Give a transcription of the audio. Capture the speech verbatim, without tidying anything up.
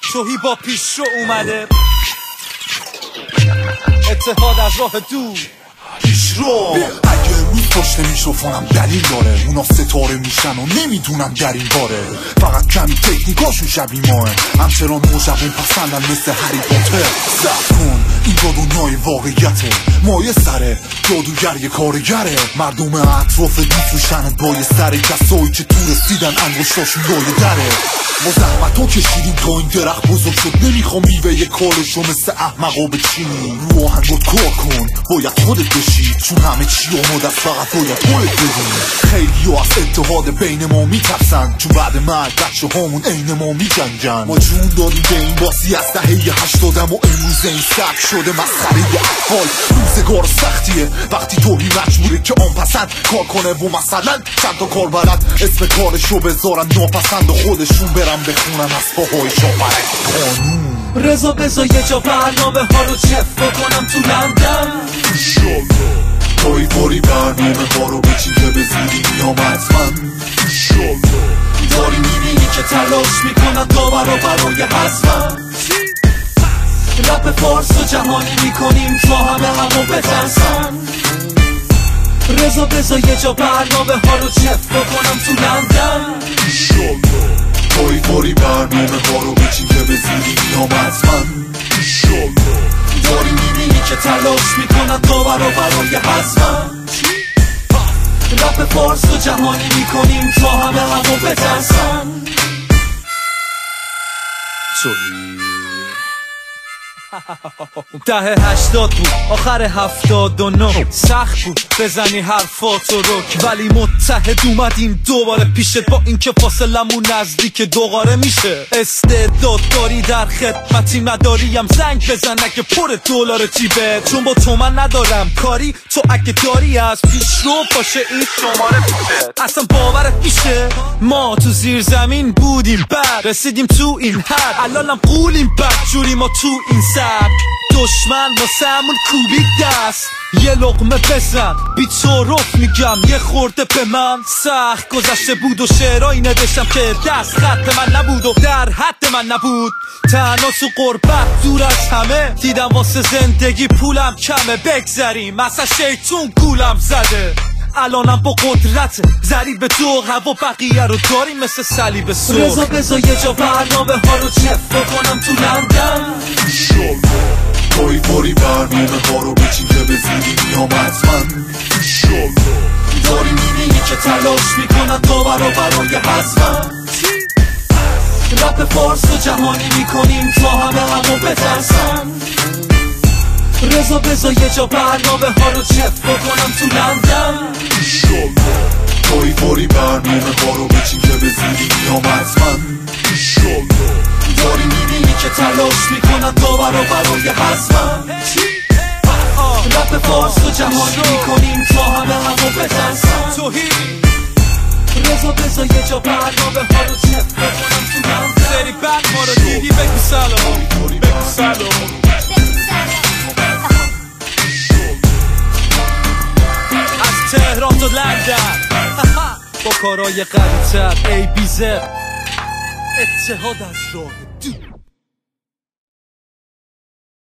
توهی با پیش رو اومده، اتحاد از راه دور پیش رو. اگه روز پشت میکروفونم دلیل داره، اونا ستاره میشن و نمیدونم در این باره. فقط کمی تکنیکاشون شبیه ماه، همچنان موجبون پسندن مثل هری پاتر. صبر کن این با دنیای واقعیته، مایه سره جادوگر یه کارگره. مردم اطراف میفروشنت با یه سر، کسایی که تو رسیدن انگشتاشون لای دره. ما زحمتو کشیدیم تا این درخت بزرگ شد، نمیخوام میوه یه کارشو مثل احمقا بچینی. رو آهنگات کار کن، باید خودت بشی، چون همه چی آماده است، فقط باید خودت بدونی. خیلی ها از اتحاد بین ما میترسن، چون بعد مرگ بچه هامون عین ما میجنگن. ما جون داریم به این باسی از دهه هشتادم و امروز این سگ شده مسخره اطفال. روزگار سختیه وقتی طوری مجبوره که آن پسند کار کنه و مثلا چند تا کار بلد اسم کارشو بذارن ناپسند و خودشون برن بخونن از پاهای شاپرک قانون. رضا بزا یه جا برنامه ها رو چف بکنم تو لندن، توی باری برنامه ها رو بچین که به زیری میام حتما. داری میبینی که تلاش میکنن داور و برای حزمم. رپ فارس و جهانی میکنیم تا همه همو بترسن. رضا بزا یه جا برنامه ها رو چف بکنم تو لندن، توی باری برنامه ها رو بچین که به زیری میام حتما. داری میبینی که تلاش میکنن داور و برای حزمم. رپ فارس و جهانی میکنیم تا همه همو بترسن. ده هشتاد بود آخر هفتاد و نه، سخت بود بزنی حرفاتو رک، ولی متحد اومدیم دوباره پیشت، با اینکه فاصلمون نزدیک دوباره میشه. استعداد داری در خدمتی، نداریم زنگ بزن اگه پر دلار جیبت، چون با تو من ندارم کاری، تو اگه داری از پیش رو باشه این شماره پیشت. اصلا باورت میشه ما تو زیر زمین بودیم، بعد رسیدیم تو این حد، الانم قولیم بدجوری ما تو این سر. دشمن واسمون کوبید دست، یه لقمه بزن بی تعارف میگم یه خورده به من. سخت گذشته بود و شعرهایی نوشتم که دست خط من نبود و در حد من نبود. تنها تو غربت دور از همه، دیدم واسه زندگی پولم کمه، بگذریم اصلا شیطون گولم زده. الانم با قدرت ضریب دو هوا بقیه رو داریم مثل صلیب سرخ. رضا بزا یه جا برنامه ها رو چف بکنم تو لندن، توی باری برنامه ها رو بچین که به زیری میام حتما. داری میبینی که تلاش میکنن داور و برای حزمم. رپ فارس و جهانی میکنیم تا همه همو بترسن. رضا بزا یه جا برنامه ها رو چف بکنم تو لندن، توی باری برنامه ها رو بچین که به زیری میام حتما. داری میبینی که تلاش میکنن داور و برای حزمم. رپ فارس و جهانی میکنیم تا همه همو بترسن. رضا بزا یه جا برنامه ها رو چف بکنم تو لندن. سری بعد ما رو دیدی بگو سلام، بگو سلام. تهران تا لندن با کارهای قوی‌تر، ای بی زد اتحاد از راه دور.